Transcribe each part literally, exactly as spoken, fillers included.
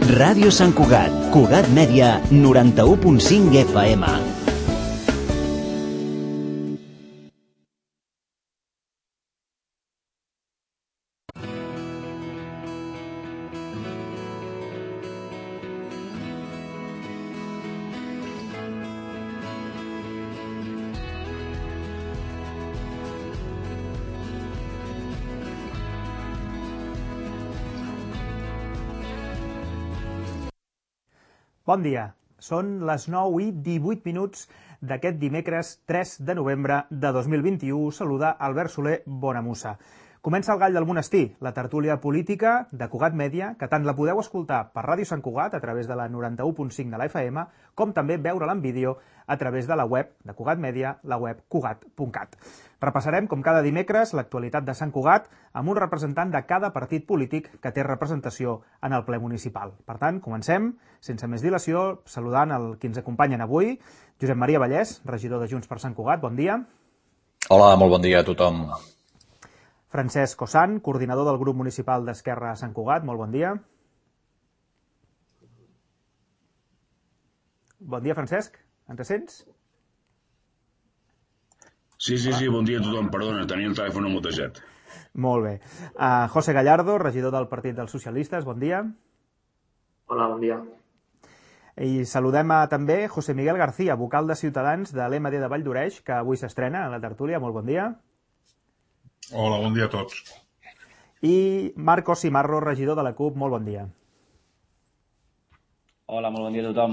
Ràdio Sant Cugat, Cugat Mèdia, noranta-u punt cinc F M. Bon dia, són les nou i divuit minuts d'aquest dimecres tres de novembre de dos mil vint-i-u. Saluda Albert Soler Bonamussa. Comença el Gall del Monestir, la tertúlia política de Cugat Mèdia, que tant la podeu escoltar per Ràdio Sant Cugat a través de la noranta-u punt cinc de la F M, com també veure-la en vídeo a través de la web de Cugat Mèdia, la web cugat punt cat. Repassarem, com cada dimecres, l'actualitat de Sant Cugat amb un representant de cada partit polític que té representació en el ple municipal. Per tant, comencem, sense més dilació, saludant el qui ens acompanyen avui, Josep Maria Vallès, regidor de Junts per Sant Cugat, bon dia. Hola, molt bon dia a tothom. Francesc Cossan, coordinador del grup municipal d'Esquerra a Sant Cugat, molt bon dia. Bon dia, Francesc, ens sents? Sí, sí, sí, bon dia a tothom, perdona, tenia el telèfon mutejat. Molt bé. Uh, José Gallardo, regidor del Partit dels Socialistes, bon dia. Hola, bon dia. I saludem a, també José Miguel García, vocal de Ciutadans de l'E M D de Valldoreix, que avui s'estrena a la tertúlia, molt bon dia. Hola, bon dia a tots. I Marcos Simarro, regidor de la CUP, molt bon dia. Hola, molt bon dia a tothom.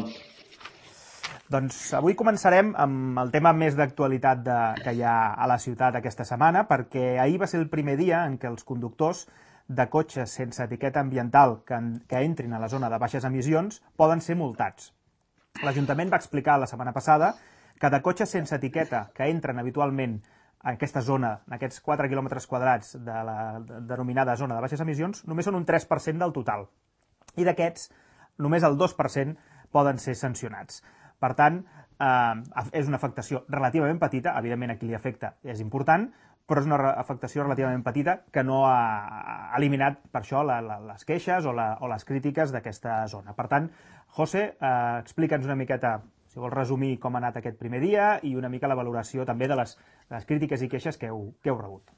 Doncs avui començarem amb el tema més d'actualitat de, que hi ha a la ciutat aquesta setmana, perquè ahir va ser el primer dia en què els conductors de cotxes sense etiqueta ambiental que, en, que entrin a la zona de baixes emissions poden ser multats. L'Ajuntament va explicar la setmana passada que de cotxes sense etiqueta que entren habitualment en aquesta zona, en aquests quatre quilòmetres quadrats de la denominada zona de baixes emissions, només són un tres per cent del total. I d'aquests, només el dos per cent poden ser sancionats. Per tant, eh, és una afectació relativament petita, evidentment a qui li afecta és important, però és una afectació relativament petita que no ha eliminat per això la, la, les queixes o, la, o les crítiques d'aquesta zona. Per tant, José, eh, explica'ns una miqueta, si vols resumir com ha anat aquest primer dia i una mica la valoració també de les, de les crítiques i queixes que heu, que heu rebut.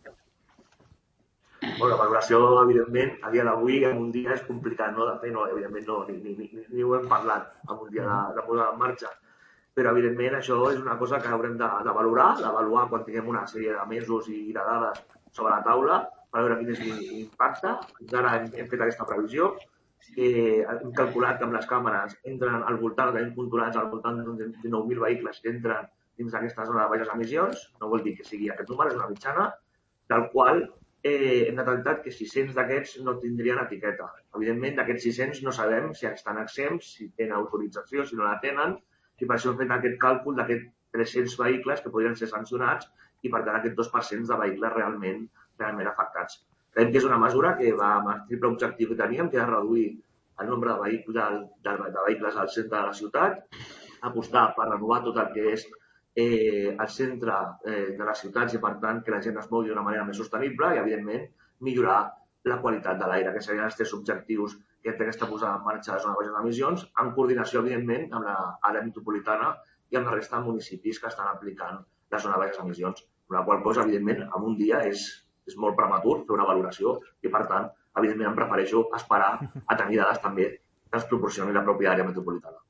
Bueno, la valoració, evidentment, a dia d'avui, en un dia és complicat, no? De fer, no, evidentment, no, ni, ni, ni, ni ho hem parlat en un dia de, de posar en marxa. Però, evidentment, això és una cosa que haurem de, de valorar, d'avaluar quan tinguem una sèrie de mesos i de dades sobre la taula per veure quin és l'impacte. Fins ara hem, hem fet aquesta previsió. Eh, hem calculat que amb les càmeres entren al voltant, tenim controlats al voltant de dinou mil vehicles que entren dins d'aquesta zona de baixes emissions. No vol dir que sigui aquest número, és una mitjana, del qual eh, hem detectat que sis-cents d'aquests no tindrien etiqueta. Evidentment, d'aquests sis-cents no sabem si estan exempts, si tenen autorització, si no la tenen, i per això hem fet aquest càlcul d'aquests tres-cents vehicles que podrien ser sancionats i, per tant, aquest dos per cent de vehicles realment, realment afectats. Creiem que és una mesura que va amb el triple objectiu que teníem, que és reduir el nombre de vehicles, de, de, de vehicles al centre de la ciutat, apostar per renovar tot el que és eh, el centre eh, de les ciutats i, per tant, que la gent es mogui d'una manera més sostenible i, evidentment, millorar la qualitat de l'aire, que serien els tres objectius que té aquesta posada en marxa de zona de baixes emissions, en coordinació, evidentment, amb l'àrea metropolitana i amb la resta de municipis que estan aplicant la zona de baixes emissions. La qual cosa, evidentment, en un dia és, és molt prematur fer una valoració i, per tant, evidentment, em prefereixo esperar a tenir dades també que ens proporcioni la pròpia àrea metropolitana.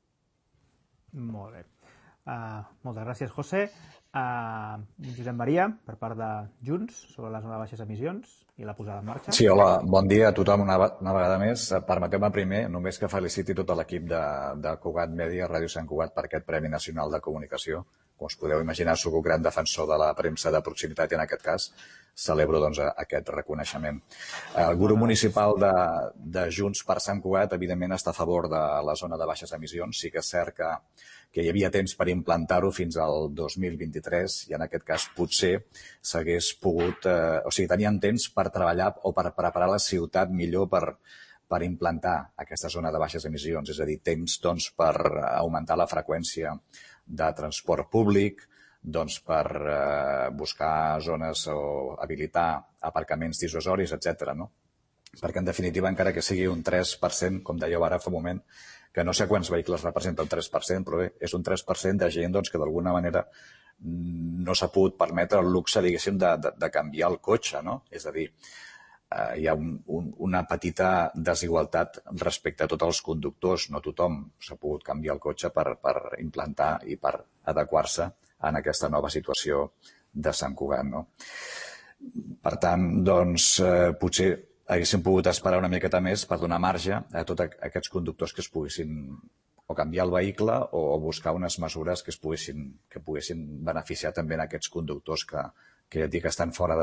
Molt bé. Uh, moltes gràcies, José. Uh, Josep Maria, per part de Junts, sobre la zona de baixes emissions i la posada en marxa. Sí, hola, bon dia a tothom una, una vegada més. Permeteu-me primer només que feliciti tot l'equip de, de Cugat Mèdia, Ràdio Sant Cugat, per aquest Premi Nacional de Comunicació. Com us podeu imaginar, soc un gran defensor de la premsa de proximitat i, en aquest cas, celebro doncs, aquest reconeixement. El grup municipal de, de Junts per Sant Cugat, evidentment, està a favor de la zona de baixes emissions. Sí que és cert que, que hi havia temps per implantar-ho fins al dos mil vint-i-tres i, en aquest cas, potser s'hagués pogut... Eh, o sigui, tenien temps per treballar o per preparar la ciutat millor per, per implantar aquesta zona de baixes emissions. És a dir, temps doncs, per augmentar la freqüència de transport públic, doncs per eh, buscar zones o habilitar aparcaments dissuasoris, etcètera, no? perquè en definitiva, encara que sigui un tres per cent, com dèieu ara fa un moment, que no sé quants vehicles representa un tres per cent, però bé, és un tres per cent de gent doncs, que d'alguna manera no s'ha pogut permetre el luxe, diguéssim, de, de, de canviar el cotxe, no? És a dir, eh, hi ha un, un, una petita desigualtat respecte a tots els conductors. No tothom s'ha pogut canviar el cotxe per, per implantar i per adequar-se en aquesta nova situació de Sant Cugat, no? Per tant, doncs, eh, potser haguéssim pogut esperar una miqueta més per donar marge a tots aquests conductors que es poguessin o canviar el vehicle o buscar unes mesures que es poguessin, que poguessin beneficiar també en aquests conductors que, que ja et dic que estan fora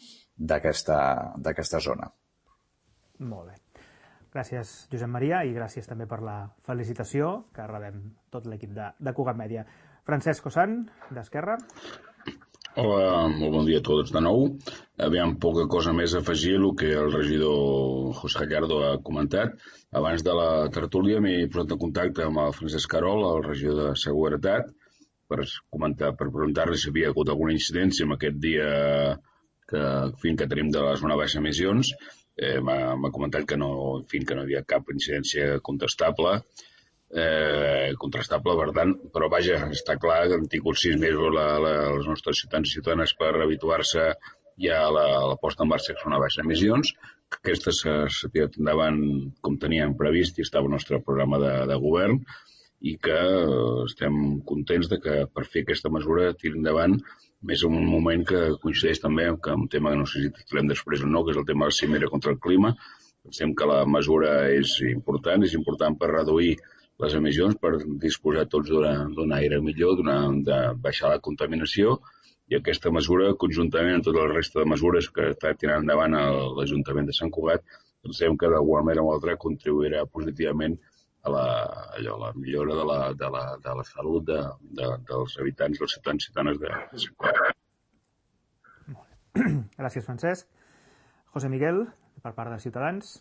d'aquesta zona. Molt bé. Gràcies, Josep Maria, i gràcies també per la felicitació que rebem tot l'equip de, de Cugat Mèdia. Francesc Ossant, d'Esquerra. Hola, molt bon dia a tots de nou. Aviam, poca cosa més a afegir el que el regidor José Gallardo ha comentat. Abans de la tertúlia m'he posat en contacte amb el Francesc Carol, el regidor de Seguretat, per comentar, per preguntar-li si havia hagut alguna incidència en aquest dia que, fin, que tenim de les zona baixa emissions. Eh, m'ha comentat que no, fin, que no hi havia cap incidència contestable. Eh, contrastable, per tant, però vaja, està clar que han tingut sis mesos la, la, els nostres ciutadans i ciutadanes per habituar-se ja a la, a la posta en marxa que són a baixes emissions, que aquesta s'ha tirat endavant com teníem previst i estava el nostre programa de, de govern, i que eh, estem contents de que per fer aquesta mesura tiri endavant, més en un moment que coincideix també que un tema que no sé si tractarem després o no, que és el tema de la cimera contra el clima. Pensem que la mesura és important, és important per reduir les emissions, per disposar tots d'un aire millor, de baixar la contaminació, i aquesta mesura, conjuntament amb tota la resta de mesures que està tirant endavant l'Ajuntament de Sant Cugat, pensem que d'alguna manera o altra contribuirà positivament a la, allò, la millora de la, de la, de la salut de, de, dels habitants, dels ciutadans i ciutadanes de Sant Cugat. Gràcies, Francesc. José Miguel, per part de Ciutadans.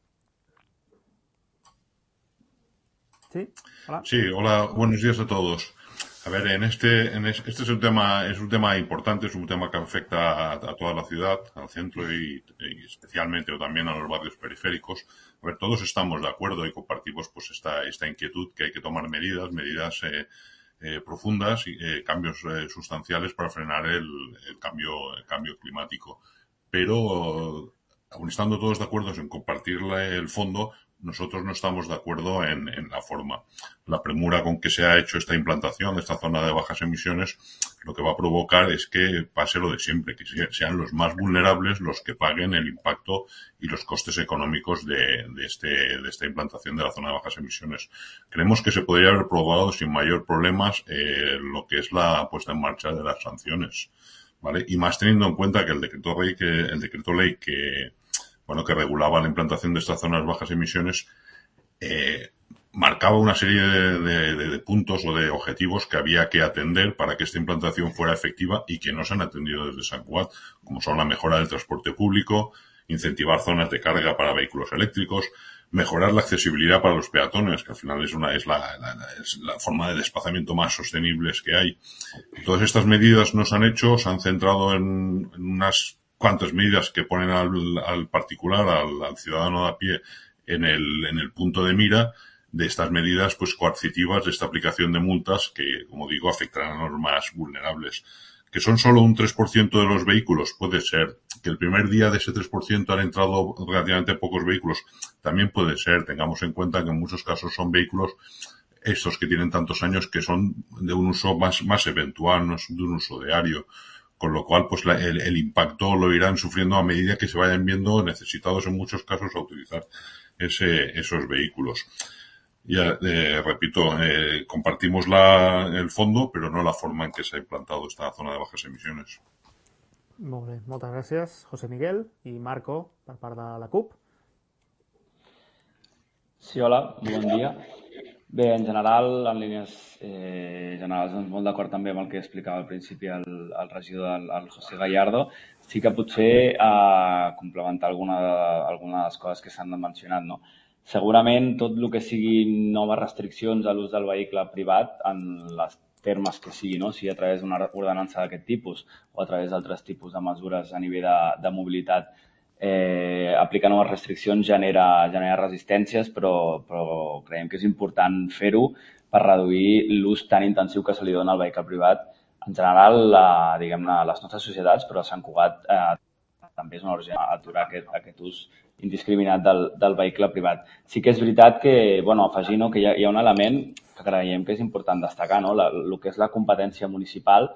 Sí, hola. Sí, hola, buenos días a todos. A ver, en este, en este, este es un tema, es un tema importante, es un tema que afecta a, a toda la ciudad, al centro y, y especialmente o también a los barrios periféricos. A ver, todos estamos de acuerdo y compartimos pues esta, esta inquietud que hay que tomar medidas, medidas eh, eh, profundas y eh, cambios eh, sustanciales para frenar el, el cambio, el cambio climático. Pero, aun estando todos de acuerdo en compartir el fondo, nosotros no estamos de acuerdo en, en la forma. La premura con que se ha hecho esta implantación de esta zona de bajas emisiones lo que va a provocar es que pase lo de siempre, que sean los más vulnerables los que paguen el impacto y los costes económicos de, de, este, de esta implantación de la zona de bajas emisiones. Creemos que se podría haber probado sin mayor problemas eh, lo que es la puesta en marcha de las sanciones, ¿vale? Y más teniendo en cuenta que el decreto ley que, el decreto ley que bueno, que regulaba la implantación de estas zonas bajas emisiones, eh, marcaba una serie de, de, de puntos o de objetivos que había que atender para que esta implantación fuera efectiva y que no se han atendido desde Sant Cugat, como son la mejora del transporte público, incentivar zonas de carga para vehículos eléctricos, mejorar la accesibilidad para los peatones, que al final es una es la, la, es la forma de desplazamiento más sostenibles que hay. Todas estas medidas no se han hecho, se han centrado en, en unas cuantas medidas que ponen al, al particular, al, al ciudadano de a pie, en el, en el punto de mira de estas medidas pues coercitivas, de esta aplicación de multas que, como digo, afectarán a los más vulnerables. Que son solo un tres por ciento de los vehículos, puede ser. Que el primer día de ese tres por ciento han entrado relativamente pocos vehículos, también puede ser. Tengamos en cuenta que en muchos casos son vehículos estos que tienen tantos años que son de un uso más, más eventual, no es de un uso diario. Con lo cual, pues la, el, el impacto lo irán sufriendo a medida que se vayan viendo necesitados en muchos casos a utilizar ese, esos vehículos. Ya, eh, repito, eh, compartimos la, el fondo, pero no la forma en que se ha implantado esta zona de bajas emisiones. Molt bé, moltes gràcies, José Miguel i Marco, per part de la CUP. Sí, hola, bon dia. Bé, en general, en línies eh, generals, doncs molt d'acord també amb el que explicava al principi el, el regidor, el, el José Gallardo. Sí que potser a complementar alguna de, alguna de les coses que s'han mencionat, no? Segurament tot el que siguin noves restriccions a l'ús del vehicle privat en les termes que sigui, no? sigui a través d'una ordenança d'aquest tipus o a través d'altres tipus de mesures a nivell de, de mobilitat, eh, aplicar noves restriccions genera, genera resistències, però, però creiem que és important fer-ho per reduir l'ús tan intensiu que se li dona al vehicle privat. En general, la, diguem-ne, les nostres societats, però a Sant Cugat eh, també és una urgent aturar aquest, aquest ús indiscriminat del, del vehicle privat. Sí que és veritat que, bueno, afegir no, que hi ha, hi ha un element que creiem que és important destacar, no? La, el que és la competència municipal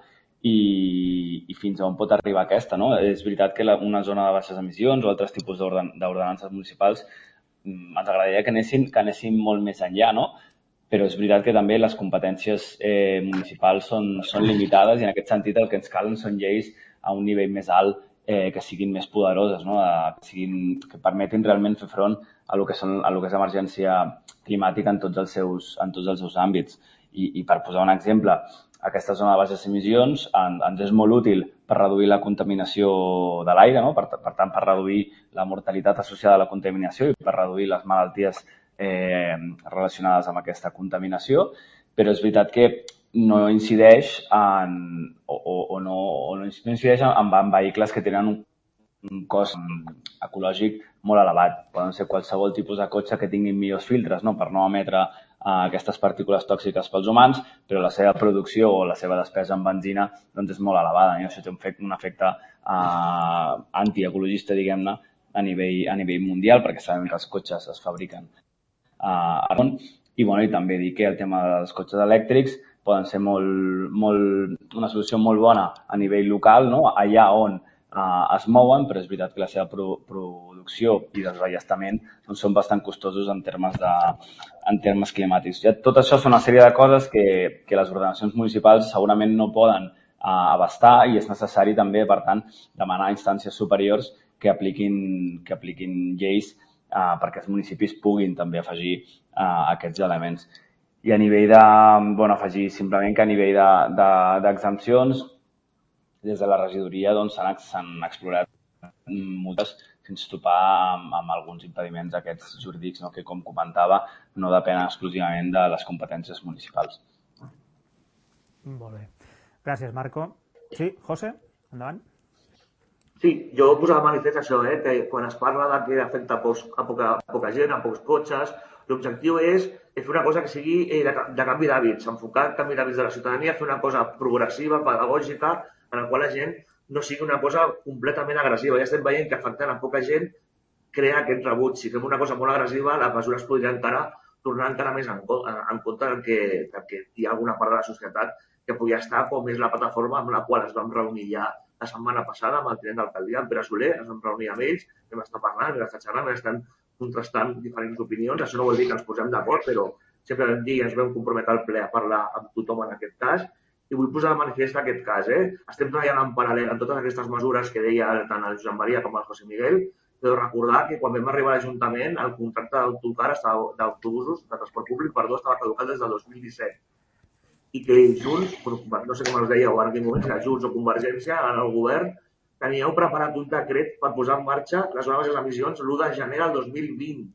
i, i fins a on pot arribar aquesta, no? És veritat que la, una zona de baixes emissions o altres tipus d'ordenances municipals ens agradaria que anessin, que anessin molt més enllà, no? Però és veritat que també les competències eh, municipals són, són limitades i en aquest sentit el que ens calen són lleis a un nivell més alt eh, que siguin més poderoses, no? que, siguin, que permetin realment fer front a lo que, són, a lo que és l'emergència climàtica en tots els seus, en tots els seus àmbits. I, i per posar un exemple, aquesta zona de baixes emissions en, ens és molt útil per reduir la contaminació de l'aire, no? per, per tant, per reduir la mortalitat associada a la contaminació i per reduir les malalties eh, relacionades amb aquesta contaminació, però és veritat que no incideix en, o, o, o, no, o no incideix en, en vehicles que tenen un, un cost ecològic molt elevat. Poden ser qualsevol tipus de cotxe que tinguin millors filtres, no? per no emetre Uh, aquestes partícules tòxiques pels humans, però la seva producció o la seva despesa en benzina doncs, és molt elevada. I això té un efecte, un efecte uh, antiecologista, diguem-ne, a nivell, a nivell mundial, perquè sabem que els cotxes es fabriquen uh, a món. I, bueno, i també dir que el tema dels cotxes elèctrics poden ser molt, molt, una solució molt bona a nivell local, no? Allà on uh, es mouen, però és veritat que la seva pro, producció i desballestament doncs, són bastant costosos en termes, de, en termes climàtics. Ja, tot això són una sèrie de coses que, que les ordenacions municipals segurament no poden uh, abastar i és necessari també, per tant, demanar a instàncies superiors que apliquin, que apliquin lleis uh, perquè els municipis puguin també afegir uh, aquests elements. I a nivell de, bueno, afegir simplement que a nivell d'exempcions, de, de des de la regidoria doncs, s'han explorat moltes sense topar amb, amb alguns impediments aquests jurídics, no? que, com comentava, no depenen exclusivament de les competències municipals. Molt bé. Gràcies, Marco. Sí, José, endavant. Sí, jo posava manifest això, eh, que quan es parla de que afecta a, pocs, a, poca, a poca gent, a pocs cotxes, l'objectiu és fer una cosa que sigui de, de canvi d'hàbits, enfocar el canvi d'hàbits de la ciutadania, fer una cosa progressiva, pedagògica, en la qual la gent no sigui una cosa completament agressiva. Ja estem veient que afectant a poca gent crea aquest rebuig. Si fem una cosa molt agressiva, la mesura es podria encara tornar encara més en, en compte del que, del que hi ha alguna part de la societat que pugui estar, com és la plataforma amb la qual es vam reunir ja la setmana passada amb el tinent d'alcaldia, en Pere Soler, ens vam reunir amb ells, vam estar parlant, vam estar xerrant, vam estar contrastant diferents opinions. Això no vol dir que ens posem d'acord, però sempre vam dir i ens vam comprometre al ple a parlar amb tothom en aquest cas. I vull posar de manifest aquest cas. Eh? Estem treballant en paral·lel en totes aquestes mesures que deia tant el Josep Maria com el José Miguel, però recordar que quan vam arribar a l'Ajuntament el contracte d'autocar d'autobusos de transport públic per dos estava caducat des del dos mil disset i que Junts, no sé com els dèieu ara en aquell moment, Junts o Convergència en el govern, teníeu preparat un decret per posar en marxa les noves emissions l'u de gener del dos mil vint.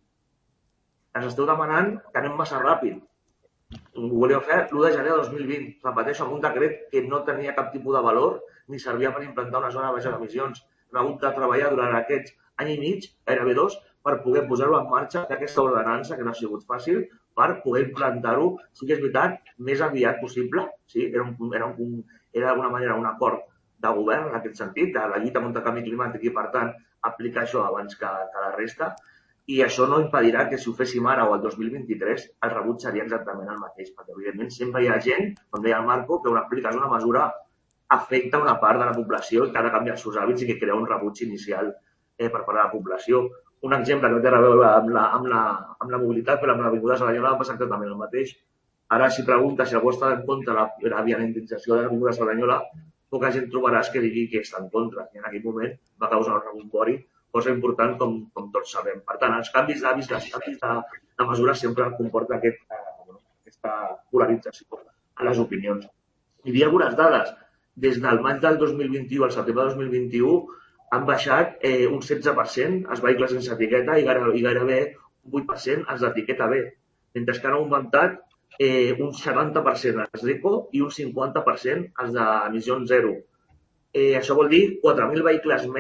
Ens esteu demanant que anem massa ràpid. Ho volíeu fer l'u de gener del dos mil vint. Repeteixo, amb un decret que no tenia cap tipus de valor ni servia per implantar una zona de baixes emissions. Hem hagut de treballar durant aquests any i mig, gairebé dos, per poder posar-ho en marxa, fer aquesta ordenança, que no ha sigut fàcil, per poder implantar-ho, sí que és veritat, més aviat possible. Sí? Era, un, era, un, era d'alguna manera un acord de govern en aquest sentit, de la lluita contra el canvi climàtic i, per tant, aplicar això abans que, que la resta. I això no impedirà que si ho féssim ara o el dos mil vint-i-tres el rebuig seria exactament el mateix, perquè evidentment sempre hi ha gent, com deia el Marco, que una aplicació una mesura afecta una part de la població i que ha de canviar els seus hàbits i que crea un rebuig inicial eh, per part de la població. Un exemple que no té a veure amb la, amb la, amb la mobilitat, però amb l'Avinguda Cerdanyola va passar exactament el mateix. Ara, si pregunta si algú està en contra de la viabilització de l'Avinguda Cerdanyola, poca gent trobaràs que digui que està en contra. I en aquell moment va causar un rebombori, cosa important com, com tots sabem. Per tant, els canvis d'hàbits, els canvis de, de mesures sempre comporta aquest, eh, aquesta polarització a les opinions. Hi havia algunes dades. Des del maig del dos mil vint-i-u al setembre del dos mil vint-i-u han baixat eh, un setze per cent els vehicles sense etiqueta i gairebé, i gairebé un vuit per cent els d'etiqueta B, mentre que han augmentat eh, un setanta per cent els d'eco i un cinquanta per cent els d'emissions zero. Eh, això vol dir quatre mil vehicles menys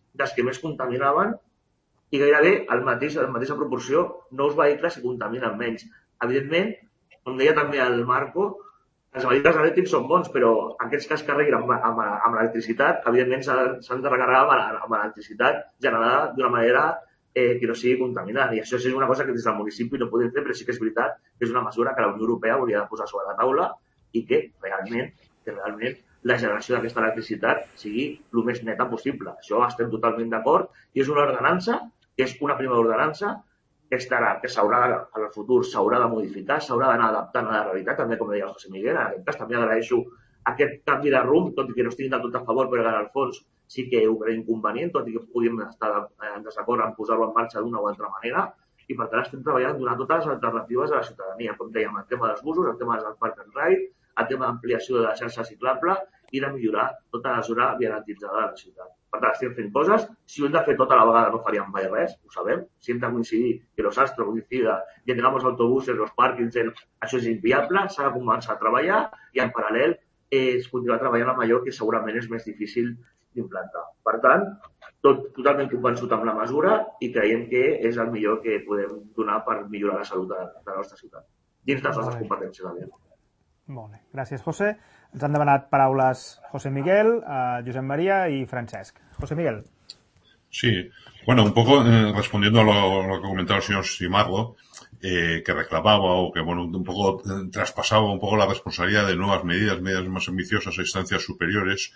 dels que més contaminaven i gairebé el mateix, la mateixa proporció nous vehicles que contaminen menys. Evidentment, com deia també el Marco, els vehicles elèctrics són bons, però aquests que es carreguen amb, amb, amb l'electricitat, evidentment s'han de recarregar amb, amb l'electricitat generada d'una manera eh, que no sigui contaminant. I això és una cosa que des del municipi no podem fer, però sí que és veritat que és una mesura que la Unió Europea hauria de posar sobre la taula i que realment, que realment la generació d'aquesta electricitat sigui el més neta possible. Això estem totalment d'acord i és una ordenança, que és una primera ordenança, que estarà, que s'haurà, en el futur s'haurà de modificar, s'haurà d'anar adaptant a la realitat, també com deia el José Miguel, en aquest cas també agraeixo aquest canvi de rumb, tot i que no estigui del tot a favor, però en el fons sí que ho crec inconvenient, tot i que podríem estar en desacord en posar-ho en marxa d'una o altra manera, i per tant estem treballant en donar totes les alternatives a la ciutadania, com dèiem, el tema dels busos, el tema del park and ride, el tema d'ampliació de la xarxa ciclable i de millorar tota la zona vianatitzada de la ciutat. Per tant, estem fent coses. Si ho hem de fer tota la vegada no faríem mai res, ho sabem. Si hem de coincidir, que los astros coincida, que tengamos autobuses, los parkings, això és inviable, s'ha de començar a treballar i en paral·lel és continuar treballant amb allò que segurament és més difícil d'implantar. Per tant, tot totalment convençut amb la mesura i creiem que és el millor que podem donar per millorar la salut de, de la nostra ciutat. Dins de les nostres competències, també. Molt bé. Gràcies, José. Ens han demanat paraules José Miguel, eh, Josep María y Francesc. José Miguel. Sí, bueno, un poco eh, respondiendo a lo, lo que comentaba el señor Simardo, eh, que reclamaba o que, bueno, un poco eh, traspasaba un poco la responsabilidad de nuevas medidas, medidas más ambiciosas a instancias superiores,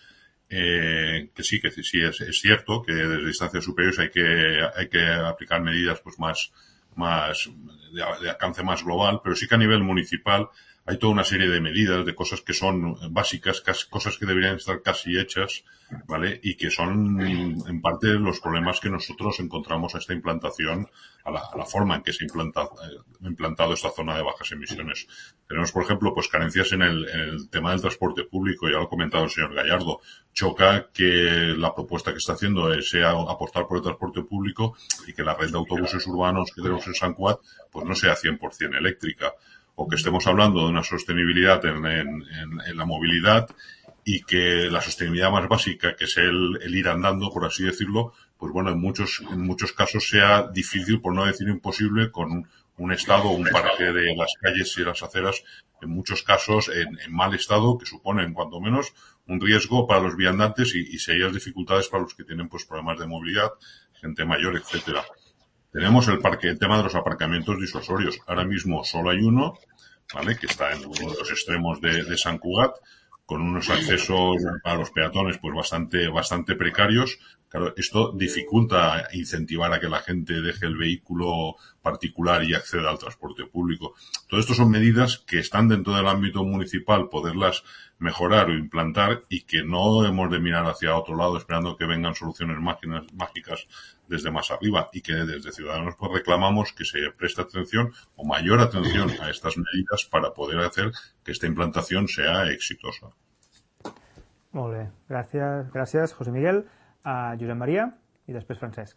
eh, que sí, que sí, es, es cierto que desde instancias superiores hay que, hay que aplicar medidas pues más, más, de, de alcance más global, pero sí que a nivel municipal hay toda una serie de medidas, de cosas que son básicas, casi, cosas que deberían estar casi hechas, ¿vale? Y que son, en parte, los problemas que nosotros encontramos a esta implantación, a la, a la forma en que se ha implanta, eh, implantado esta zona de bajas emisiones. Tenemos, por ejemplo, pues carencias en el, en el tema del transporte público, ya lo ha comentado el señor Gallardo. Choca que la propuesta que está haciendo sea apostar por el transporte público y que la red de autobuses urbanos que tenemos en San Cugat, pues no sea cien por ciento eléctrica. O que estemos hablando de una sostenibilidad en, en, en, en la movilidad y que la sostenibilidad más básica, que es el, el ir andando, por así decirlo, pues bueno, en muchos, en muchos casos sea difícil, por no decir imposible, con un, un estado o un parque de las calles y las aceras, en muchos casos en, en mal estado, que suponen, cuanto menos, un riesgo para los viandantes y, y serias dificultades para los que tienen pues problemas de movilidad, gente mayor, etcétera. Tenemos el parque, el tema de los aparcamientos disuasorios. Ahora mismo solo hay uno, ¿vale? Que está en uno de los extremos de, de San Cugat, con unos accesos a los peatones pues bastante, bastante precarios. Claro, esto dificulta incentivar a que la gente deje el vehículo particular y acceda al transporte público. Todo esto son medidas que están dentro del ámbito municipal, poderlas mejorar o implantar y que no hemos de mirar hacia otro lado esperando que vengan soluciones mágicas desde más arriba y que desde Ciudadanos pues reclamamos que se preste atención o mayor atención a estas medidas para poder hacer que esta implantación sea exitosa. Molt bé. Gràcies, gràcies José Miguel. Uh, Josep Maria i després Francesc.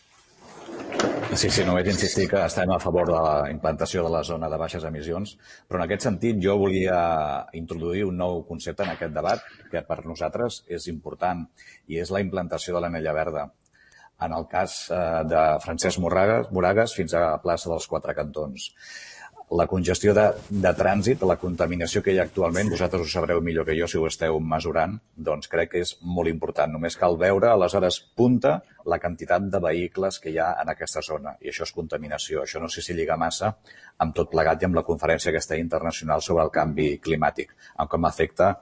Sí, sí, només insistir que estem a favor de la implantació de la zona de baixes emissions, però en aquest sentit jo volia introduir un nou concepte en aquest debat que per nosaltres és important i és la implantació de l'anella verda. En el cas de Francesc Moragas, Moragas fins a la plaça dels Quatre Cantons. La congestió de, de trànsit, la contaminació que hi ha actualment, vosaltres ho sabreu millor que jo si ho esteu mesurant, doncs crec que és molt important. Només cal veure, aleshores, punta la quantitat de vehicles que hi ha en aquesta zona. I això és contaminació. Això no sé si lliga massa amb tot plegat i amb la conferència aquesta internacional sobre el canvi climàtic, amb com afecta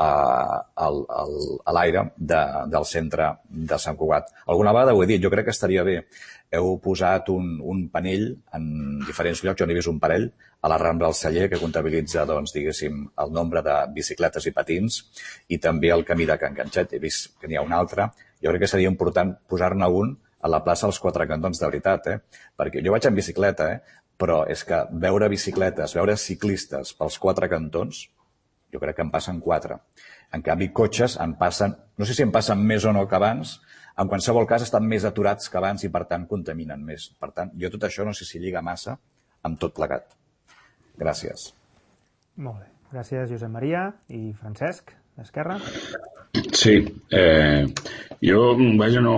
a l'aire de, del centre de Sant Cugat. Alguna vegada ho he dit, jo crec que estaria bé. Heu posat un, un panell en diferents llocs, jo n'he vist un parell, a la Rambla del Celler, que comptabilitza, doncs, diguéssim, el nombre de bicicletes i patins, i també el camí de Can Ganxet. He vist que n'hi ha un altre. Jo crec que seria important posar-ne un a la plaça dels Quatre Cantons, de veritat, eh? Perquè jo vaig en bicicleta, eh? Però és que veure bicicletes, veure ciclistes pels Quatre Cantons, jo crec que en passen quatre. En canvi, cotxes en passen, no sé si en passen més o no que abans, en qualsevol cas estan més aturats que abans i per tant contaminen més. Per tant, jo tot això no sé si lliga massa amb tot plegat. Gràcies. Molt bé. Gràcies, Josep Maria i Francesc, d'Esquerra. Sí, eh, jo, vaja, no...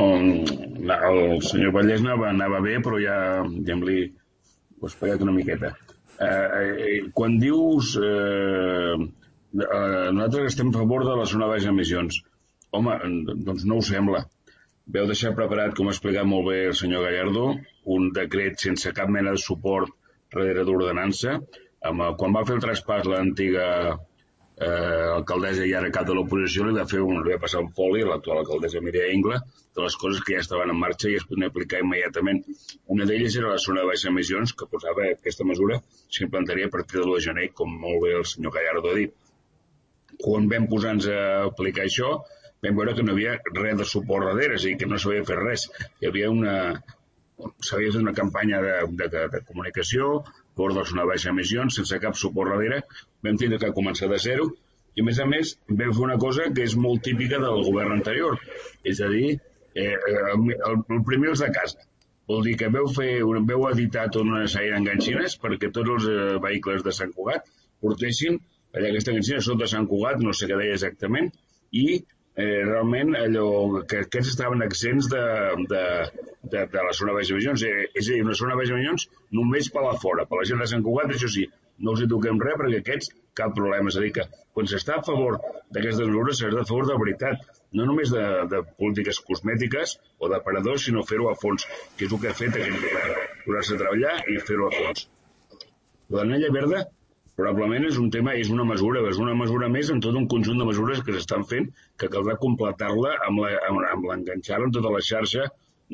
El senyor Vallès anava, anava bé, però ja, ja em li ho he explicat una miqueta. Eh, eh, quan dius... Eh, eh, nosaltres estem a favor de les zones baixes emissions. Home, doncs no ho sembla. Veu deixar preparat, com ha explicat molt bé el senyor Gallardo, un decret sense cap mena de suport darrere d'ordenança. Quan va fer el traspàs l'antiga eh, alcaldessa i ara cap de l'oposició li va fer un, li va passar un foli a l'actual alcaldessa Mireia Ingla de les coses que ja estaven en marxa i es podien aplicar immediatament. Una d'elles era la zona de baixes emissions, que posava aquesta mesura s'implantaria a partir de l'u de gener, com molt bé el senyor Gallardo ha dit. Quan vam posar-nos a aplicar això, vam veure que no hi havia res de suport darrere, és a dir, que no s'havia fet res. Hi havia una... s'havia fet una campanya de, de, de, de comunicació per de zona de baixes emissions, sense cap suport darrere. Vam tindre que començar de zero i, a més a més, vam fer una cosa que és molt típica del govern anterior, és a dir, eh, el, el primer els de casa. Vol dir que veu, fer, veu editar tota una sèrie d'enganxines perquè tots els eh, vehicles de Sant Cugat portessin allà aquesta enganxina sota Sant Cugat, no sé què deia exactament, i eh, realment allò que aquests estaven exempts de, de, de, de la zona de baixes emissions. Eh, és a dir, una zona de baixes emissions només per la fora. Per la gent de Sant Cugat, això sí, no els hi toquem res perquè aquests cap problema. És a dir, que quan s'està a favor d'aquestes mesures s'està a favor de veritat, no només de, de polítiques cosmètiques o d'aparadors, sinó fer-ho a fons, que és el que ha fet aquest govern, posar-se a treballar i fer-ho a fons. L'anella verda probablement és un tema, és una mesura, és una mesura més en tot un conjunt de mesures que s'estan fent que caldrà completar-la amb l'enganxar-la en tota la xarxa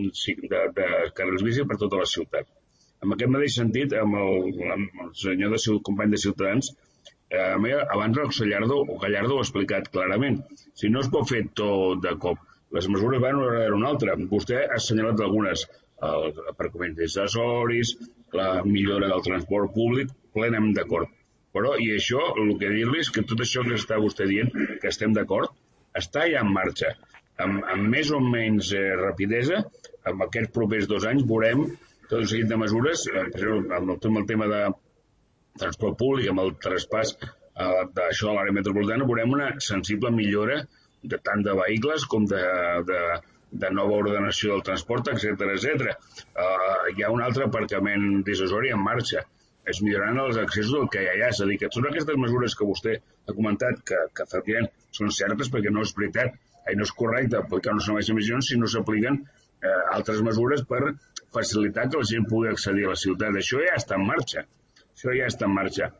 de, de carrils bici per tota la ciutat. En aquest mateix sentit, amb el, amb el senyor de, company de Ciutadans, eh, abans el Gallardo, el Gallardo ho ha explicat clarament. Si no es pot fer tot de cop, les mesures van una darrere una altra. Vostè ha assenyalat algunes, el aparcament d'accessoris, la millora del transport públic, plenament d'acord. Però, i això, el que dir-li és que tot això que està vostè dient, que estem d'acord, està ja en marxa. Amb, amb més o menys eh, rapidesa, amb aquests propers dos anys veurem tot un seguit de mesures, amb el, el tema de transport públic, amb el traspàs eh, d'això a l'àrea metropolitana, veurem una sensible millora de tant de vehicles com de, de, de nova ordenació del transport, etcètera, etcètera. Eh, hi ha un altre aparcament decisori en marxa. Es milloraran els accessos del que hi ha allà. És a dir, que són aquestes mesures que vostè ha comentat que, que efectivament són certes perquè no és veritat, i no és correcte aplicar unes noves emissions si no s'apliquen eh, altres mesures per facilitar que la gent pugui accedir a la ciutat. Això ja està en marxa. Això ja està en marxa.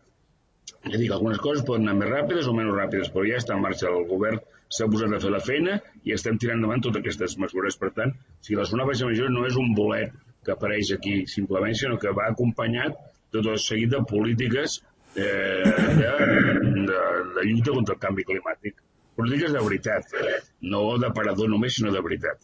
Ja dic, algunes coses poden anar més ràpides o menys ràpides, però ja està en marxa. El govern s'ha posat a fer la feina i estem tirant endavant totes aquestes mesures. Per tant, si la zona baixa major no és un bolet que apareix aquí simplement, sinó que va acompanyat tot el seguit de polítiques eh, de, de, de lluita contra el canvi climàtic. Polítiques de veritat, no d'aparador només, sinó de veritat.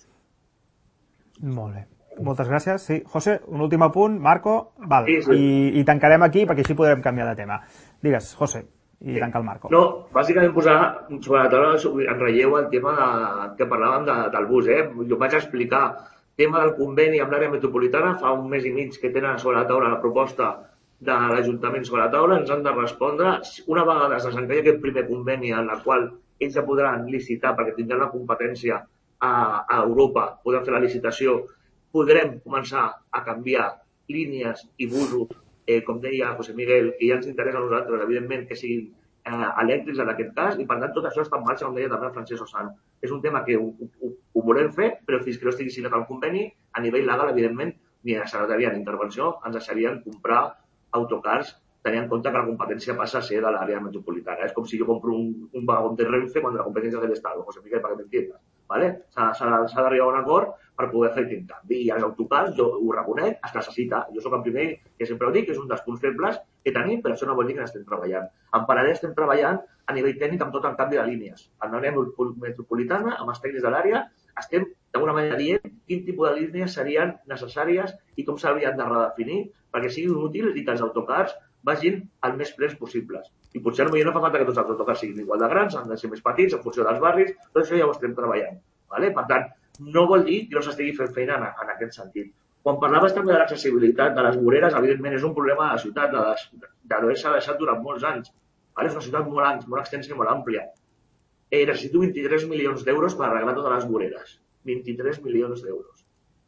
Molt bé. Moltes gràcies. Sí, José, un últim apunt. Marco, val. Sí, sí. I, i tancarem aquí perquè així podrem canviar de tema. Digues, José, i tanca el Marco. No, bàsicament posar sobre la taula en relleu el tema de, que parlàvem de, del bus. Eh? Jo vaig explicar el tema del conveni amb l'àrea metropolitana fa un mes i mig que tenen sobre la taula la proposta de l'Ajuntament sobre la taula. Ens han de respondre una vegada es desencalli aquest primer conveni en el qual ells ja podran licitar perquè tindran la competència a, a Europa, podran fer la licitació, podrem començar a canviar línies i busos, eh, com deia José Miguel, que ja ens interessa a nosaltres, evidentment, que siguin eh, elèctrics en aquest cas, i per tant tot això està en marxa, com deia també el Francesc Osano. És un tema que ho, ho, ho volem fer, però fins que no estigui signat el conveni, a nivell legal, evidentment, ni a la secretaria ni intervenció ens deixarien comprar autocars tenint en compte que la competència passa a ser de l'àrea metropolitana. És com si jo compro un, un vagón de Renfe quan la competència és de l'Estat, José Miguel, para que m'entiendes. ¿Vale? S'ha d'arribar a un acord per poder fer aquest canvi. I els autocars, jo ho reconec, es necessita. Jo soc el primer que sempre ho dic, que és un dels punts febles que tenim, però això no vol dir que n'estem treballant. En paral·lel estem treballant a nivell tècnic amb tot el canvi de línies. En l'àrea metropolitana, amb els tècnics de l'àrea, estem d'alguna manera dient quin tipus de línies serien necessàries i com s'haurien de redefinir perquè siguin útils i que els autocars vagin el més plens possibles. I potser no fa falta que tots els autocars siguin igual de grans, han de ser més petits en funció dels barris, tot això ja ho estem treballant. Vale? Per tant, no vol dir que no s'estigui fent feina en, en aquest sentit. Quan parlaves també de l'accessibilitat de les voreres, evidentment és un problema de la ciutat, de d'haver-se deixat durant molts anys. Vale? És una ciutat molt, molt extensa i molt àmplia. eh, necessito vint-i-tres milions d'euros per arreglar totes les voreres. vint-i-tres milions d'euros.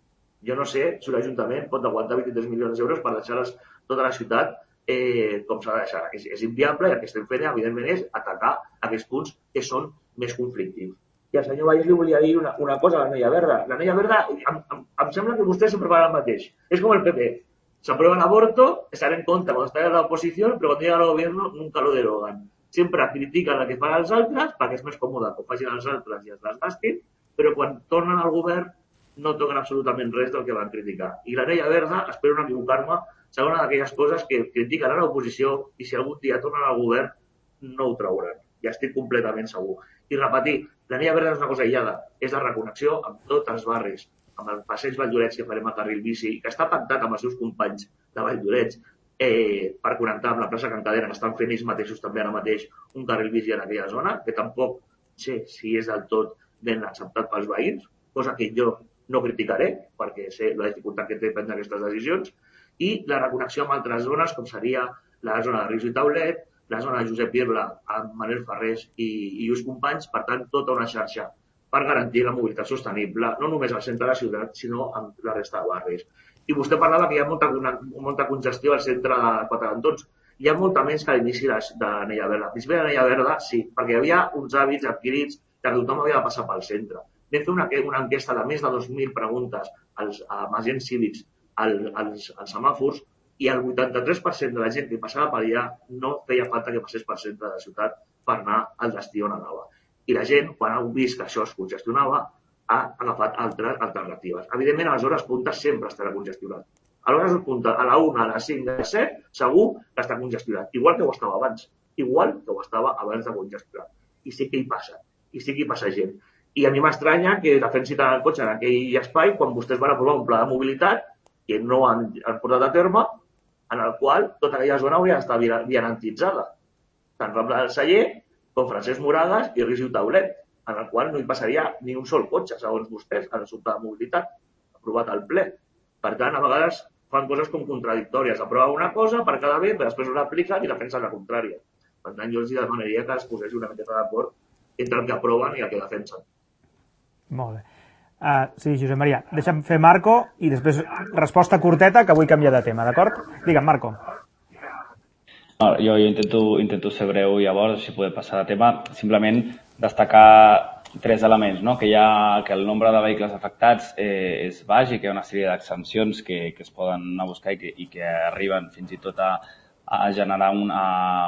Jo no sé si l'Ajuntament pot aguantar vint-i-tres milions d'euros per deixar les, tota la ciutat eh, com s'ha de deixar. És, és inviable i el que estem fent, evidentment, és atacar aquells punts que són més conflictius. I al senyor Valls li volia dir una, una cosa a la Noia Verda. La Noia Verda, em, em, em sembla que vostès sempre fan el mateix. És com el P P. S'aprueba el aborto, estan en contra quan està en l'oposició, però quan llega al gobierno nunca lo derogan. Sempre critiquen el que fan els altres perquè és més còmode que ho facin els altres i es desgastin, però quan tornen al govern no toquen absolutament res del que van criticar. I la Noia Verda, espero no equivocar-me, serà una d'aquelles coses que critiquen a l'oposició i si algun dia tornen al govern no ho trauran. Ja estic completament segur. I repetir, la Noia Verda és una cosa aïllada, és de reconnexió amb tots els barris, amb el passeig Valldorets que farem a carril bici, que està pactat amb els seus companys de Valldorets eh, per connectar amb la plaça Can Cadena, que estan fent ells mateixos també ara mateix un carril bici en aquella zona, que tampoc sé si és del tot ben acceptat pels veïns, cosa que jo no criticaré, perquè sé la dificultat que té prendre aquestes decisions, i la reconnexió amb altres zones, com seria la zona de Rius i Taulet, la zona de Josep Irla amb Manel Ferrés i, i Lluís Companys, per tant, tota una xarxa per garantir la mobilitat sostenible, no només al centre de la ciutat, sinó amb la resta de barris. I vostè parlava que hi ha molta, una, molta congestió al centre de Quatre Cantons. Hi ha molta menys que a l'inici de, de l'Anella Verda. Al principi de l'Anella Verda, sí, perquè hi havia uns hàbits adquirits que tothom havia de passar pel centre. Vam fer una, una enquesta de més de dos mil preguntes als, als agents cívics, als, als, als semàfors, i el vuitanta-tres per cent de la gent que passava per allà no feia falta que passés pel centre de la ciutat per anar al destí on anava. I la gent, quan ha vist que això es congestionava, ha agafat altres alternatives. Evidentment, a les hores puntes sempre estarà congestionat. A l'hora de punta, a la una, a les cinc, a les set, segur que està congestionat. Igual que ho estava abans. Igual que ho estava abans de congestionat. I sí que hi passa. I sí que hi passa gent. I a mi m'estranya que defensi tant el cotxe en aquell espai quan vostès van aprovar un pla de mobilitat que no han, han portat a terme, en el qual tota aquella zona hauria d'estar vianantitzada. Tant Rambla del Celler com Francesc Moragas i Rius i Taulet, en el qual no hi passaria ni un sol cotxe, segons vostès, en el seu pla de mobilitat, aprovat al ple. Per tant, a vegades fan coses com contradictòries. Aproven una cosa per cada bé, però després no l'apliquen i defensen la contrària. Per tant, jo els demanaria que es posés una miqueta d'acord entre el que aproven i el que defensen. Molt bé. Uh, sí, Josep Maria, deixa'm fer Marco i després resposta curteta que vull canviar de tema, d'acord? Digue'm, Marco. No, jo, jo intento, intento ser breu llavors, si podem passar de tema. Simplement destacar tres elements, no? Que, hi ha, que el nombre de vehicles afectats eh, és baix i que hi ha una sèrie d'exempcions que, que es poden anar a buscar i que, i que arriben fins i tot a, a generar una,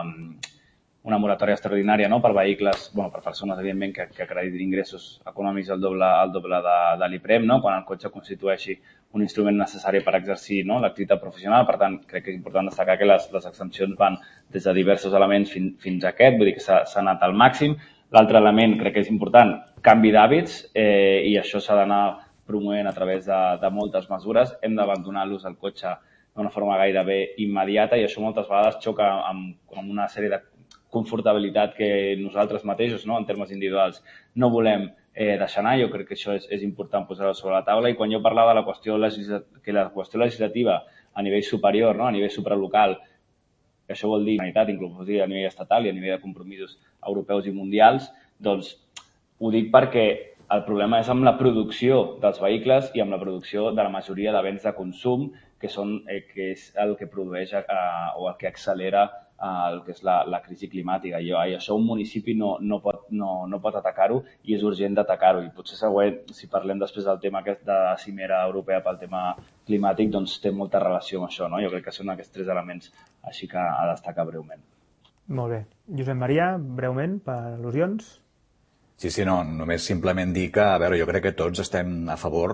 una moratòria extraordinària, no? Per vehicles, bueno, per persones, evidentment, que, que acreditin ingressos econòmics al doble, al doble de, de l'IPREM, no? Quan el cotxe constitueixi un instrument necessari per exercir, no? L'activitat professional. Per tant, crec que és important destacar que les, les exempcions van des de diversos elements fin, fins a aquest, vull dir que s'ha anat al màxim. L'altre element, crec que és important, canvi d'hàbits, eh, i això s'ha d'anar promovent a través de, de moltes mesures. Hem d'abandonar l'ús del cotxe d'una forma gairebé immediata i això moltes vegades xoca amb, amb una sèrie de confortabilitat que nosaltres mateixos, no? En termes individuals, no volem eh, deixar anar. Jo crec que això és, és important posar-ho sobre la taula. I quan jo parlava de la qüestió, que la qüestió legislativa a nivell superior, no? A nivell supralocal, que això vol dir humanitat, inclús a nivell estatal i a nivell de compromisos europeus i mundials, doncs ho dic perquè el problema és amb la producció dels vehicles i amb la producció de la majoria de béns de consum, que, són, eh, que és el que produeix eh, o el que accelera eh, el que és la, la crisi climàtica. I, i això un municipi no, no pot, no, no pot atacar-ho i és urgent d'atacar-ho. I potser següent, si parlem després del tema aquest de la cimera europea pel tema climàtic, doncs té molta relació amb això, no? Jo crec que són aquests tres elements així que a destacar breument. Molt bé. Josep Maria, breument, per al·lusions. Sí, sí, no, només simplement dir que, a veure, jo crec que tots estem a favor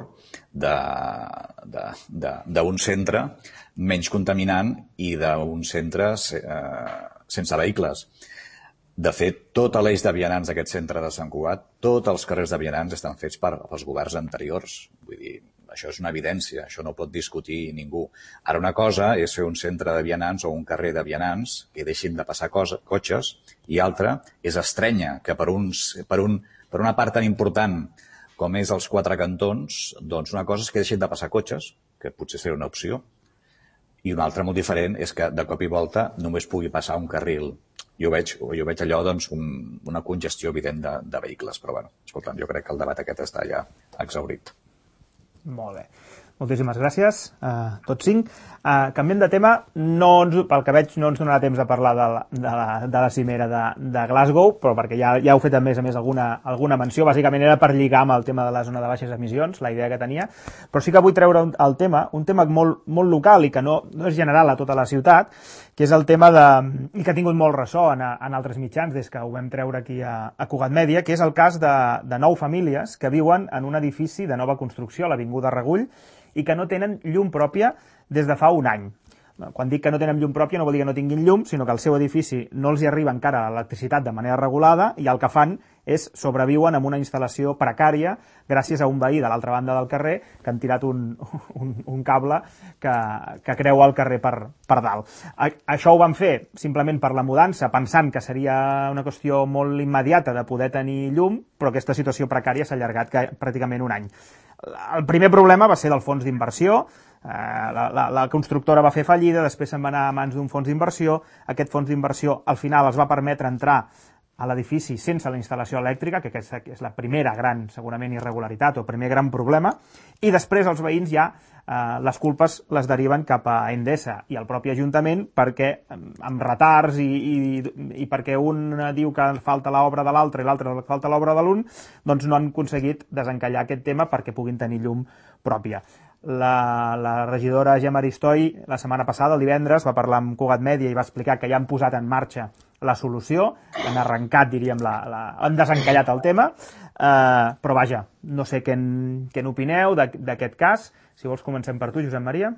d'un centre menys contaminant i d'un centre eh, sense vehicles. De fet, tot l'eix de vianants d'aquest centre de Sant Cugat, tots els carrers de vianants estan fets per, pels governs anteriors. Vull dir, això és una evidència, això no pot discutir ningú. Ara una cosa és fer un centre de vianants o un carrer de vianants que deixin de passar cosa, cotxes, i altra és estrènyer que per, uns, per, un, per una part tan important com és els Quatre Cantons, doncs una cosa és que deixin de passar cotxes, que potser seria una opció, i una altra molt diferent és que de cop i volta només pugui passar un carril jo veig, jo veig allò doncs, un, una congestió evident de, de vehicles, però bueno, escolta'm, jo crec que el debat aquest està ja exhaurit. Molt bé. Moltíssimes gràcies a uh, tots cinc. Uh, canviem de tema, no ens, pel que veig no ens donarà temps de parlar de la, de la, de la cimera de, de Glasgow, però perquè ja, ja heu fet a més a més alguna, alguna menció, bàsicament era per lligar amb el tema de la zona de baixes emissions, la idea que tenia, però sí que vull treure un, el tema, un tema molt, molt local i que no, no és general a tota la ciutat, que és el tema de, i que ha tingut molt ressò en, en altres mitjans des que ho vam treure aquí a, a Cugat Mèdia, que és el cas de, de nou famílies que viuen en un edifici de nova construcció a l'Avinguda Regull i que no tenen llum pròpia des de fa un any. Quan dic que no tenen llum pròpia no vol dir que no tinguin llum, sinó que al seu edifici no els hi arriba encara l'electricitat de manera regulada i el que fan és sobreviuen amb una instal·lació precària gràcies a un veí de l'altra banda del carrer que han tirat un, un, un cable que, que creua el carrer per, per dalt. A, això ho van fer simplement per la mudança, pensant que seria una qüestió molt immediata de poder tenir llum, però aquesta situació precària s'ha allargat pràcticament un any. El primer problema va ser del fons d'inversió. La, la, la constructora va fer fallida, després se'n va anar a mans d'un fons d'inversió. Aquest fons d'inversió al final els va permetre entrar a l'edifici sense la instal·lació elèctrica, que aquesta és la primera gran, segurament, irregularitat o primer gran problema, i després els veïns ja eh, les culpes les deriven cap a Endesa i al propi Ajuntament perquè amb retards i, i, i perquè un diu que falta l'obra de l'altre i l'altre falta l'obra de l'un, doncs no han aconseguit desencallar aquest tema perquè puguin tenir llum pròpia. La, la regidora Gemma Aristoi la setmana passada, el divendres, va parlar amb Cugat Mèdia i va explicar que ja han posat en marxa la solució, han arrencat, diríem, la, la, han desencallat el tema, eh, però vaja, no sé què, en, què n'opineu d'aquest cas. Si vols comencem per tu, Josep Maria.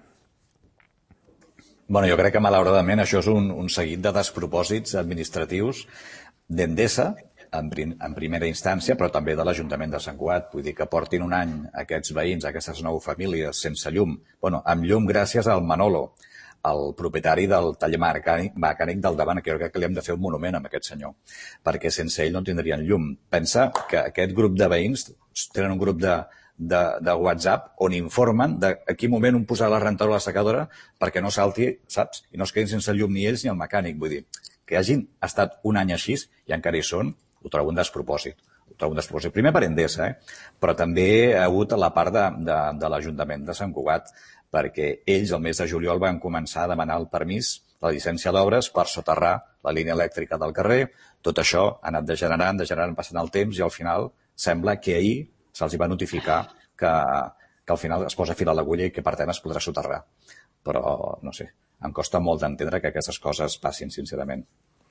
Bueno, jo crec que malauradament això és un, un seguit de despropòsits administratius d'Endesa, en, prim, en primera instància, però també de l'Ajuntament de Sant Cugat. Vull dir que portin un any aquests veïns, aquestes nou famílies, sense llum. Bueno, amb llum gràcies al Manolo, el propietari del taller mecànic, mecànic del davant, que jo crec que li hem de fer un monument a aquest senyor, perquè sense ell no tindrien llum. Pensa que aquest grup de veïns tenen un grup de, de, de WhatsApp on informen de a quin moment un posar la rentadora o la secadora perquè no salti, saps? I no es quedin sense llum ni ells ni el mecànic. Vull dir, que hagin estat un any així i encara hi són, ho trobo un despropòsit. Ho trobo un despropòsit. Primer per Endesa, eh? Però també ha hagut la part de, de, de l'Ajuntament de Sant Cugat, perquè ells el mes de juliol van començar a demanar el permís, la llicència d'obres per soterrar la línia elèctrica del carrer. Tot això ha anat degenerant, degenerant, passant el temps i al final sembla que ahir se'ls va notificar que, que al final es posa fil a l'agulla i que per tant es podrà soterrar. Però, no sé, em costa molt d'entendre que aquestes coses passin, sincerament.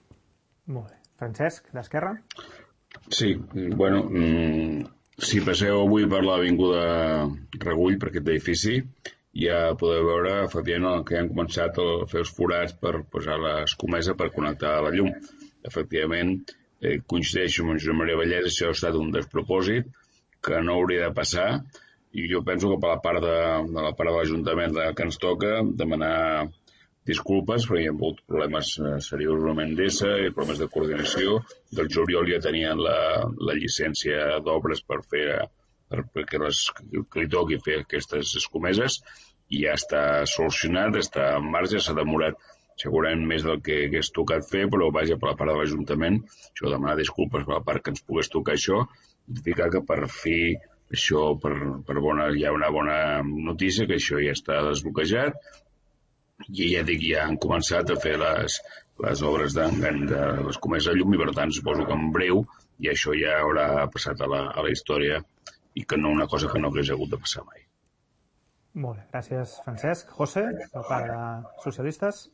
Molt bé. Francesc, d'Esquerra? Sí, bueno, si passeu avui per l'Avinguda Regull, per aquest edifici, ja podeu veure, efectivament, que han començat a fer els forats per posar l'escomesa per connectar la llum. Efectivament, eh, coincideixo amb Josep Maria Vallès, això ha estat un despropòsit que no hauria de passar, i jo penso que per la part de, de la part de l'Ajuntament que ens toca demanar disculpes, perquè hi ha hagut problemes seriosos amb Endesa i problemes de coordinació. Del juliol ja tenien la, la llicència d'obres per fer per, perquè les, que li toqui fer aquestes escomeses i ja està solucionat, està en marxa, s'ha demorat segurament més del que hagués tocat fer, però vaja, per la part de l'Ajuntament, això demanar disculpes per la part que ens pogués tocar això, indicar que per fi això, per, per bona, hi ha una bona notícia, que això ja està desbloquejat, i ja dic, ja han començat a fer les, les obres d'engany de l'escomesa de llum i per tant suposo que en breu i això ja haurà passat a la, a la història i que no una cosa que no hagués hagut de passar mai. Molt bé, gràcies Francesc. José, per part de socialistes?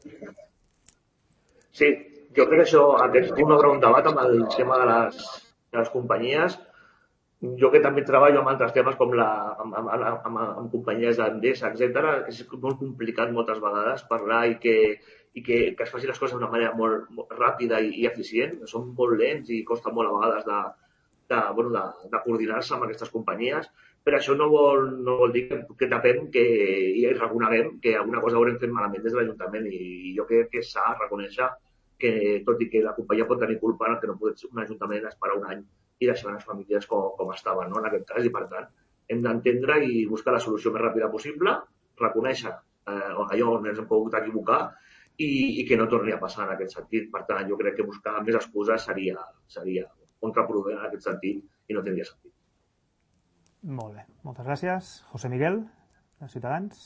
Sí, jo crec que això, aquest punt obre un debat amb el tema de les, de les companyies. Jo que també treballo amb altres temes com la, amb, amb, amb, amb companyies d'Endesa, etcètera, és molt complicat moltes vegades parlar i que, i que, que es faci les coses d'una manera molt, molt ràpida i, i eficient. Són molt lents i costa molt a vegades de, de, bueno, de, de coordinar-se amb aquestes companyies, però això no vol, no vol dir que, que tapem que, i reconeguem que alguna cosa haurem fet malament des de l'Ajuntament i jo crec que s'ha de reconèixer que, tot i que la companyia pot tenir culpa en que no pot un Ajuntament esperar un any i deixar les famílies com, com estaven, no? En aquest cas, i per tant, hem d'entendre i buscar la solució més ràpida possible, reconèixer eh, allò on ens hem pogut equivocar i, i que no torni a passar en aquest sentit. Per tant, jo crec que buscar més excuses seria, seria contraproduent en aquest sentit i no tindria sentit. Molt bé, moltes gràcies. José Miguel, de Ciutadans.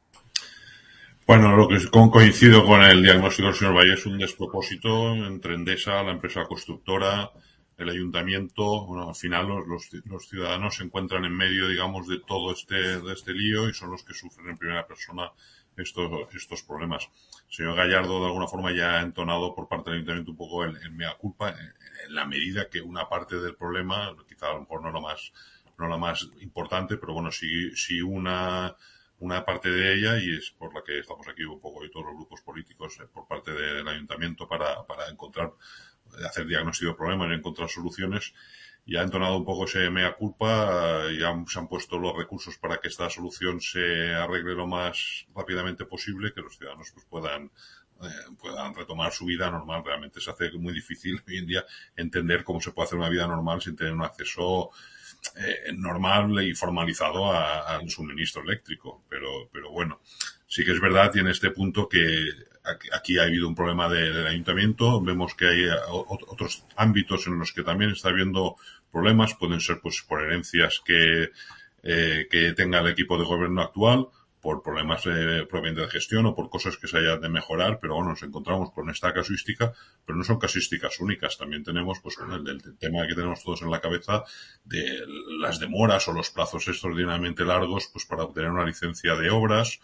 Bueno, lo que co- coincido con el diagnóstico del señor Valle, es un despropósito entre Endesa, la empresa constructora, el ayuntamiento. Bueno, al final los, los, los ciudadanos se encuentran en medio, digamos, de todo este, de este lío y son los que sufren en primera persona estos, estos problemas. El señor Gallardo, de alguna forma, ya ha entonado por parte del ayuntamiento un poco el, el mea culpa, en, en la medida que una parte del problema, quizá a lo mejor no lo más, no lo más importante, pero bueno, sí, sí una, una parte de ella, y es por la que estamos aquí un poco y todos los grupos políticos eh, por parte del ayuntamiento para, para encontrar, hacer diagnóstico de problemas y encontrar soluciones. Y ha entonado un poco ese mea culpa, eh, ya se han puesto los recursos para que esta solución se arregle lo más rápidamente posible, que los ciudadanos pues puedan eh, puedan retomar su vida normal. Realmente se hace muy difícil hoy en día entender cómo se puede hacer una vida normal sin tener un acceso Eh, normal y formalizado a, al suministro eléctrico, pero, pero bueno, sí que es verdad y en este punto que aquí ha habido un problema de, del ayuntamiento. Vemos que hay otros ámbitos en los que también está habiendo problemas, pueden ser pues por herencias que, eh, que tenga el equipo de gobierno actual, por problemas eh, propiamente de gestión o por cosas que se hayan de mejorar, pero bueno, nos encontramos con esta casuística, pero no son casuísticas únicas. También tenemos pues el del tema que tenemos todos en la cabeza de las demoras o los plazos extraordinariamente largos pues para obtener una licencia de obras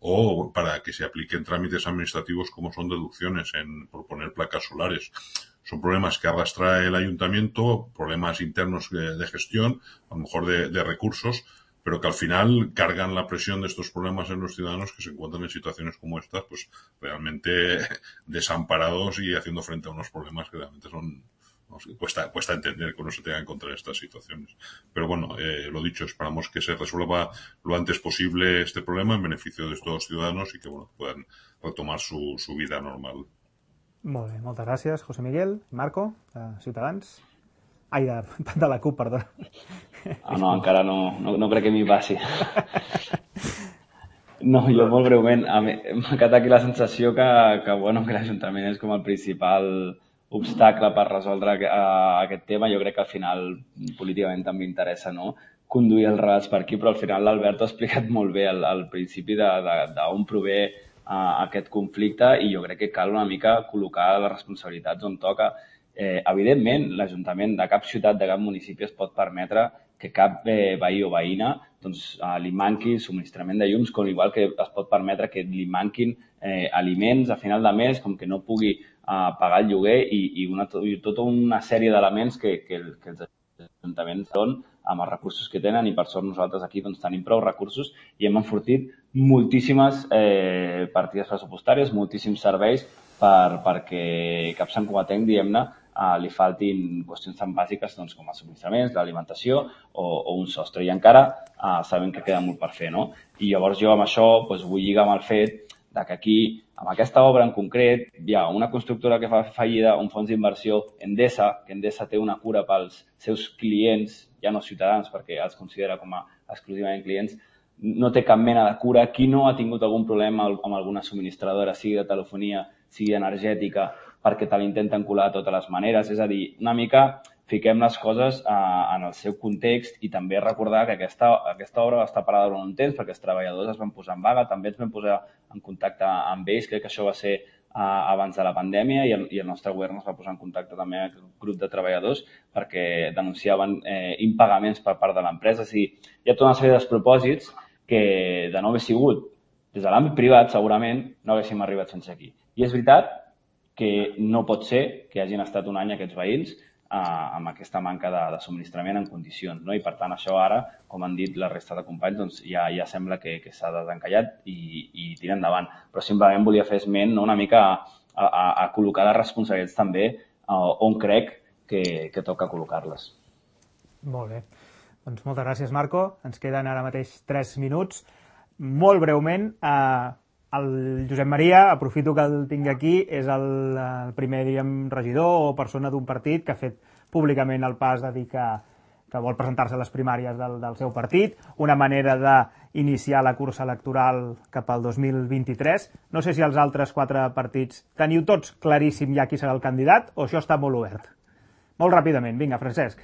o para que se apliquen trámites administrativos como son deducciones en, por poner placas solares. Son problemas que arrastra el ayuntamiento, problemas internos de, de gestión, a lo mejor de, de recursos, pero que al final cargan la presión de estos problemas en los ciudadanos que se encuentran en situaciones como estas, pues realmente desamparados y haciendo frente a unos problemas que realmente son, no sé, cuesta, cuesta entender que uno se tenga que encontrar en estas situaciones. Pero bueno, eh, lo dicho, esperamos que se resuelva lo antes posible este problema en beneficio de estos ciudadanos y que bueno, puedan retomar su, su vida normal. Molt bé, moltes gràcies, José Miguel. Marco, de Ciutadans. Ai, de, de la CUP, perdó. Ah, no, encara no, no, no crec que m'hi passi. No, jo molt breument, m'ha quedat aquí la sensació que, que, bueno, que l'Ajuntament és com el principal obstacle per resoldre aquest tema. Jo crec que al final políticament també interessa, no?, conduir els relats per aquí, però al final l'Albert ha explicat molt bé al, al principi d'on prové uh, aquest conflicte i jo crec que cal una mica col·locar les responsabilitats on toca. Eh, evidentment, l'Ajuntament de cap ciutat, de cap municipi es pot permetre que cap eh, veí o veïna doncs, eh, li manqui subministrament de llums, com igual que es pot permetre que li manquin eh, aliments a final de mes, com que no pugui eh, pagar el lloguer i, i, una, i tota una sèrie d'elements que, que, que els ajuntaments són amb els recursos que tenen i per sort nosaltres aquí doncs, tenim prou recursos i hem enfortit moltíssimes eh, partides pressupostàries, moltíssims serveis per, perquè cap Sant Cugatenc, diguem-ne, Uh, li faltin qüestions tan bàsiques doncs, com els subministraments, l'alimentació o, o un sostre. I encara uh, sabem que queda molt per fer, no? I llavors jo amb això doncs, vull lligar amb el fet de que aquí, amb aquesta obra en concret, hi ha una constructora que fa fallida, un fons d'inversió, Endesa, que Endesa té una cura pels seus clients, ja no ciutadans, perquè els considera com a exclusivament clients, no té cap mena de cura. Qui no ha tingut algun problema amb alguna subministradora, sigui de telefonia, sigui energètica, perquè te l'intenten colar de totes les maneres. És a dir, una mica fiquem les coses eh, en el seu context i també recordar que aquesta, aquesta obra va estar parada durant un temps perquè els treballadors es van posar en vaga, també ens vam posar en contacte amb ells, crec que això va ser eh, abans de la pandèmia i el, i el nostre govern es va posar en contacte també amb aquest grup de treballadors perquè denunciaven eh, impagaments per part de l'empresa. O sigui, hi ha tota una sèrie de despropòsits que de no haver sigut des de l'àmbit privat segurament no haguéssim arribat fins aquí. I és veritat que no pot ser que hagin estat un any aquests veïns eh, amb aquesta manca de, de subministrament en condicions, no? I per tant això ara, com han dit la resta de companys, doncs ja, ja sembla que, que s'ha desencallat i, i tira endavant. Però simplement volia fer esment, no? Una mica a, a, a col·locar les responsabilitats també eh, on crec que, que toca col·locar-les. Molt bé. Doncs moltes gràcies, Marco. Ens queden ara mateix tres minuts. Molt breument, eh, el Josep Maria, aprofito que el tinc aquí, és el, el primer, diguem, regidor o persona d'un partit que ha fet públicament el pas de dir que, que vol presentar-se a les primàries del, del seu partit, una manera d'iniciar la cursa electoral cap al dos mil vint-i-tres. No sé si els altres quatre partits teniu tots claríssim ja qui serà el candidat o això està molt obert. Molt ràpidament, vinga, Francesc.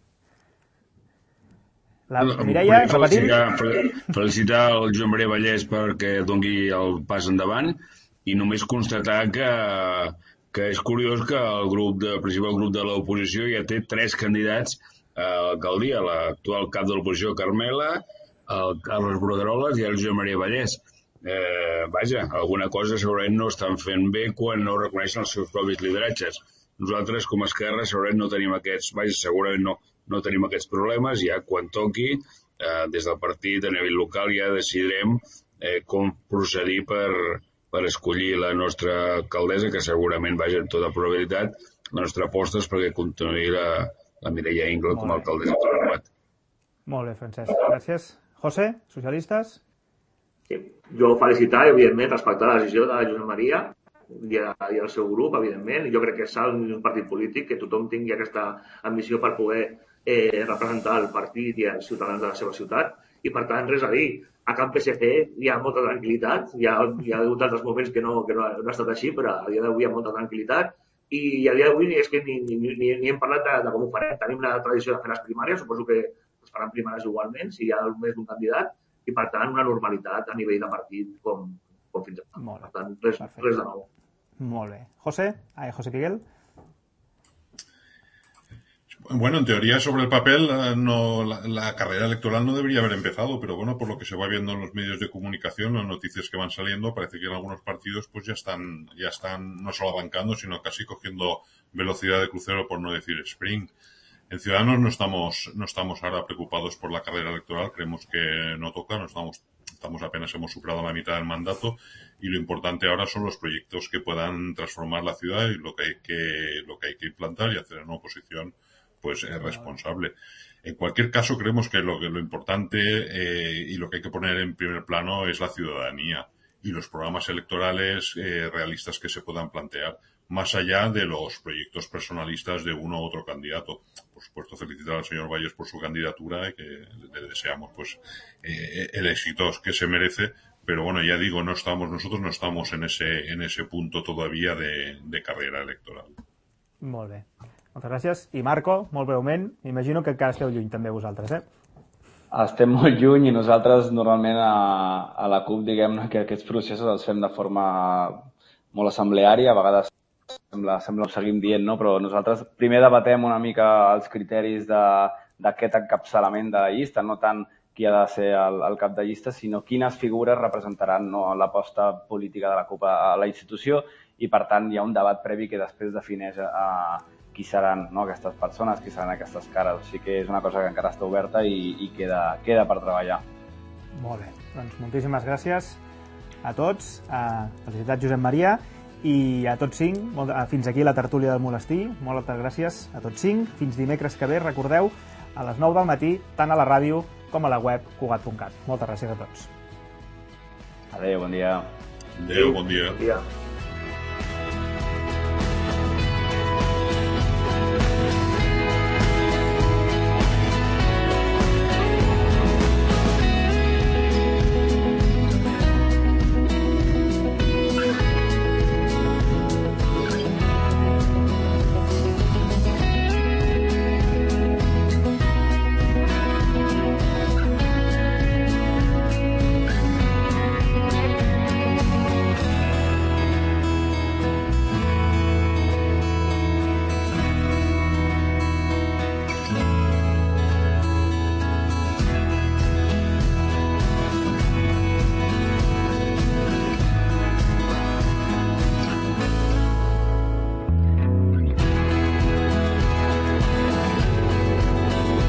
La Mireia, repetim. Felicitar, felicitar el Josep Maria Vallès perquè doni el pas endavant i només constatar que, que és curiós que el grup de, el principal grup de l'oposició ja té tres candidats a l'alcaldia, l'actual cap de l'oposició Carmela, el Carles Brugueroles i el Josep Maria Vallès. Eh, vaja, alguna cosa segurament no estan fent bé quan no reconeixen els seus propis lideratges. Nosaltres, com a Esquerra, segurament no tenim aquests, vaja, segurament no, no tenim aquests problemes, ja quan toqui, eh, des del partit a nivell local ja decidirem eh, com procedir per, per escollir la nostra alcaldessa, que segurament, vaja, en tota probabilitat, la nostra aposta és perquè continuï la, la Mireia Ingla com a alcaldessa de Torremat. Molt bé, Francesc. Gràcies. José, socialistes? Sí. Jo felicitar, evidentment, respectar la decisió de Josep Maria i, i el seu grup, evidentment. Jo crec que és un partit polític, que tothom tingui aquesta ambició per poder eh, representar el partit i els ciutadans de la seva ciutat. I, per tant, res a dir. A Camp P S C hi ha molta tranquil·litat. Hi ha, hi ha hagut altres moments que no, que no, no ha estat així, però a dia d'avui hi ha molta tranquil·litat. I a dia d'avui és que ni, ni, ni, ni hem parlat de, de com ho farem. Tenim la tradició de fer les primàries, suposo que es faran primàries igualment, si hi ha més d'un candidat, i per tant una normalitat a nivell de partit com, com fins ara. Per tant, res, res de nou. Molt bé. José, Ay, José Miguel. Bueno, en teoría sobre el papel no, la, la carrera electoral no debería haber empezado, pero bueno, por lo que se va viendo en los medios de comunicación, las noticias que van saliendo, parece que en algunos partidos pues ya están, ya están no solo abancando, sino casi cogiendo velocidad de crucero, por no decir sprint. En Ciudadanos no estamos, no estamos ahora preocupados por la carrera electoral, creemos que no toca, no estamos, estamos apenas hemos superado la mitad del mandato y lo importante ahora son los proyectos que puedan transformar la ciudad y lo que hay que, lo que hay que implantar y hacer en una oposición pues es responsable. En cualquier caso, creemos que lo, que lo importante eh, y lo que hay que poner en primer plano es la ciudadanía y los programas electorales eh, realistas que se puedan plantear, más allá de los proyectos personalistas de uno u otro candidato. Por supuesto, felicitar al señor Valles por su candidatura y que le deseamos pues eh, el éxito que se merece, pero bueno, ya digo, no estamos, nosotros no estamos en ese, en ese punto todavía de, de carrera electoral. Molt bé. Moltes gràcies. I Marco, molt breument, m'imagino que encara esteu lluny també vosaltres, eh? Estem molt lluny i nosaltres normalment a, a la CUP diguem que aquests processos els fem de forma molt assembleària, a vegades sembla, sembla ho seguim dient, no? Però nosaltres primer debatem una mica els criteris d'aquest encapçalament de la llista, no tant qui ha de ser el, el cap de llista, sinó quines figures representaran no, l'aposta política de la CUP a, a la institució i per tant hi ha un debat previ que després defineix a, a qui seran no, aquestes persones, qui seran aquestes cares. O sigui que és una cosa que encara està oberta i, i queda, queda per treballar. Molt bé. Doncs moltíssimes gràcies a tots. A felicitats Josep Maria i a tots cinc. Molt, fins aquí la tertúlia del Molestí. Moltes gràcies a tots cinc. Fins dimecres que ve, recordeu, a les nou del matí, tant a la ràdio com a la web cugat punt cat. Moltes gràcies a tots. Adéu, bon dia. Adéu, bon dia. Bon dia.